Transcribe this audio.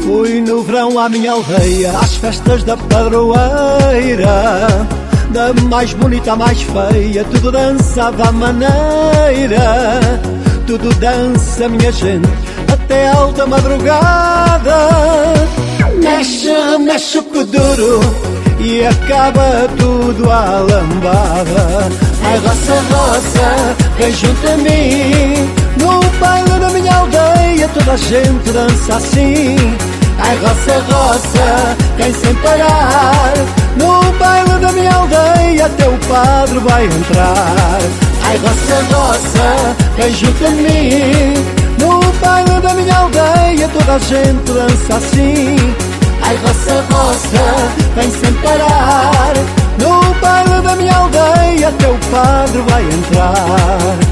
Fui no verão à minha aldeia, às festas da padroeira, da mais bonita à mais feia, tudo dançava à maneira. Tudo dança, minha gente, até alta madrugada. Mexe, remexe o kuduro e acaba tudo à lambada. Ai, roça, roça, vem junto a mim, no baile da minha aldeia toda a gente dança assim. Ai, roça, roça, vem sem parar, no baile da minha aldeia até o padre vai entrar. Ai, roça, roça, vem junto a mim, no baile da minha aldeia toda a gente dança assim. Ai, roça, roça, vem sem parar, no baile da minha aldeia até o padre vai entrar.